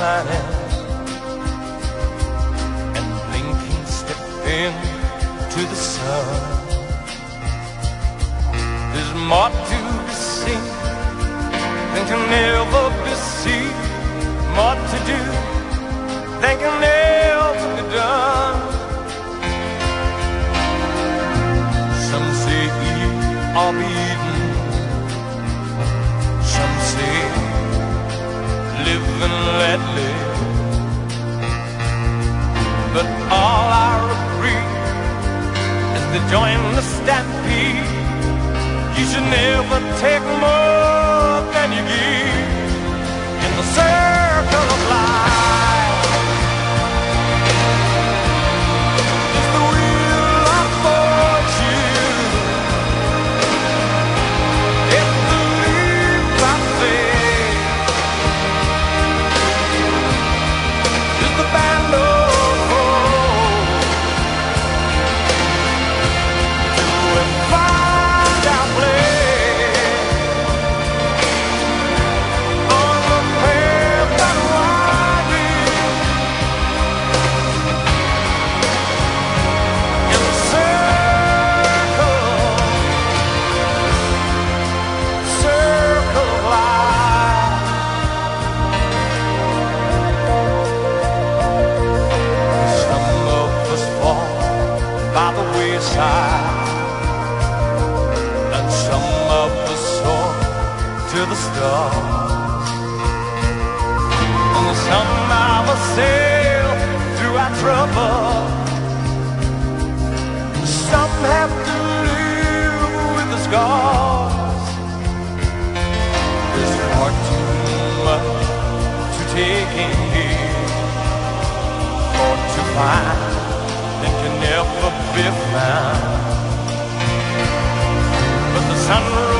shining, and blinking step into the sun. There's more to be seen than can ever be seen, more to do than can ever be done. Some say eat or be eaten, some say live and let live, but all are agree as they join the stampede. You should never take more than you give in the circle of life. It's the wheel of fortune, it's the leap of faith, it's the band of hope. Do it find our place on the path that winding in the circle of life. Some of us fall by the wayside, and some of us soar to the stars, and some of us sail through our trouble. Some have to live with the scars. There's far too much to take in here, or to find that can never be found. But the sun